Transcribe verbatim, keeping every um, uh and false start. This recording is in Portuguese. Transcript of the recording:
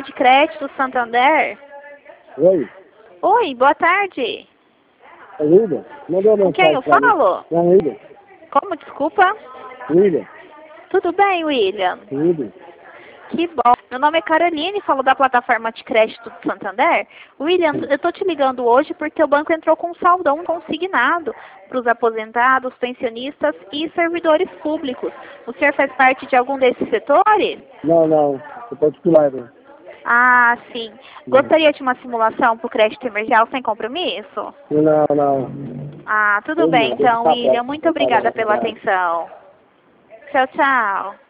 de crédito Santander? Oi, Oi, boa tarde. é William? Mandou uma Com quem mensagem eu pra mim. falo? É William. Como, desculpa? William. Tudo bem, William? William. Que bom. Meu nome é Caroline, falo da plataforma de crédito do Santander. William, eu tô te ligando hoje porque o banco entrou com um saldão consignado para os aposentados, pensionistas e servidores públicos. O senhor faz parte de algum desses setores? Não, não. Você pode pular, né? Ah, sim. Gostaria de uma simulação para o crédito emergencial sem compromisso? Não, não. Ah, tudo Eu bem não, deixa então, pra William. próxima. Muito obrigada pela atenção. Tchau, tchau.